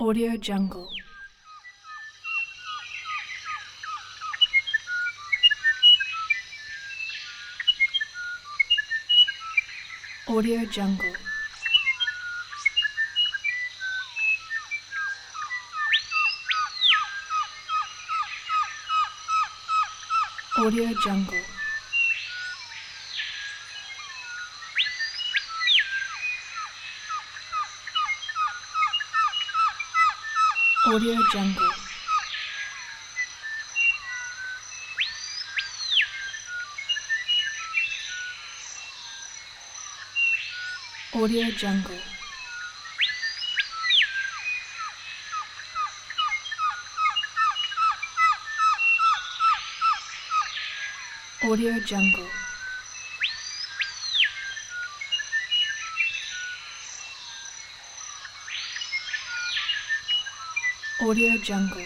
Audio Jungle. Audio Jungle. Audio Jungle. Audio Jungle. Audio Jungle. Audio Jungle. Audio Jungle.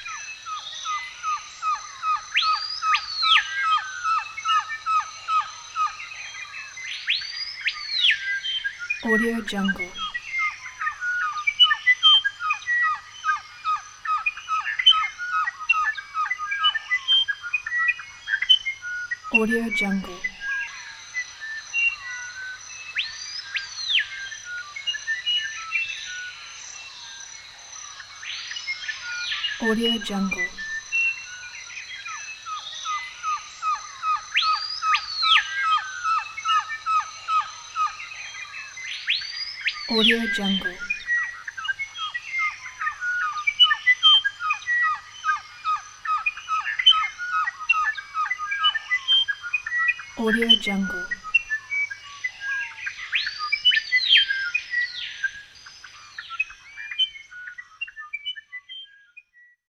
Audio Jungle. Audio Jungle. Audio Jungle. Audio Jungle. Audio Jungle.